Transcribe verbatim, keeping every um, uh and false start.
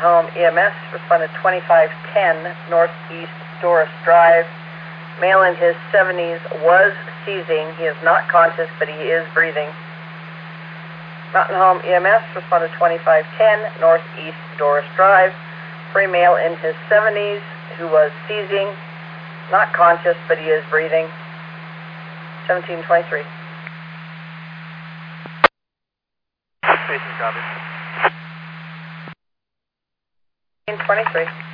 Home E M S responded twenty-five ten Northeast Doris Drive. Male in his seventies was seizing. He is not conscious, but he is breathing. Mountain Home E M S responded twenty-five ten Northeast Doris Drive. For a male in his seventies who was seizing, not conscious, but he is breathing. seventeen twenty-three. Station copy. seventeen twenty-three.